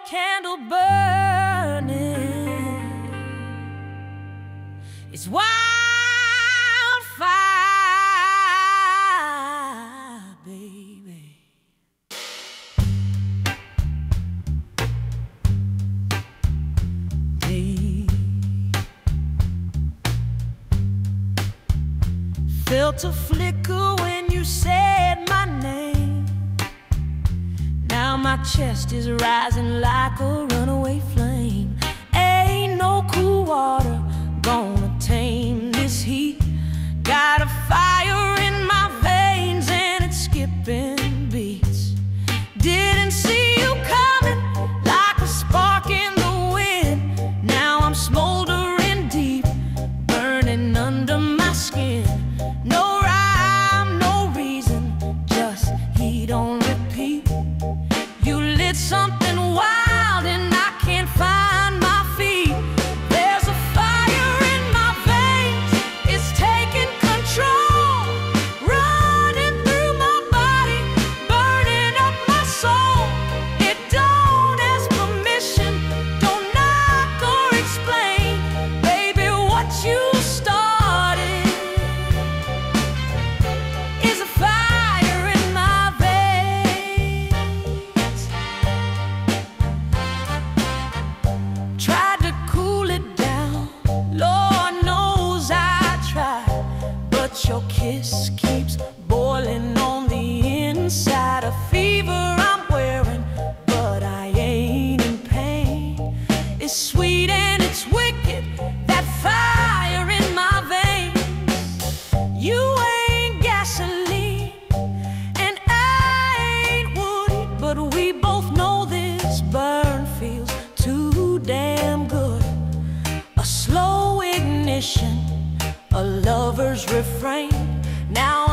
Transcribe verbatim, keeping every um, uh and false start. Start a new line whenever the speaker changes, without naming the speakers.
candle burning. It's wildfire, baby. They felt a flicker when you said my name. Now my chest is rising like a runaway flame. Ain't no cool water gonna tame this heat. Got a fire in my veins and it's skipping beats. Didn't see you coming like a spark in the wind. Now I'm smoldering deep, burning under my skin. No rhyme, no reason, just heat on repeat. You lit something wild and I can't find my feet. There's a fire in my veins, it's taking control, running through my body, burning up my soul. It don't ask permission, don't knock or explain. Baby, what you started is a fire in my veins. Tried to cool it down, Lord knows I tried, but your kiss keeps boiling on the inside. A fever I'm wearing, but I ain't in pain. It's sweet and it's wicked, that fire in my veins. You ain't gasoline and I ain't wood, but we both know this burn feels too damn good. A slow ignition, a lover's refrain. Now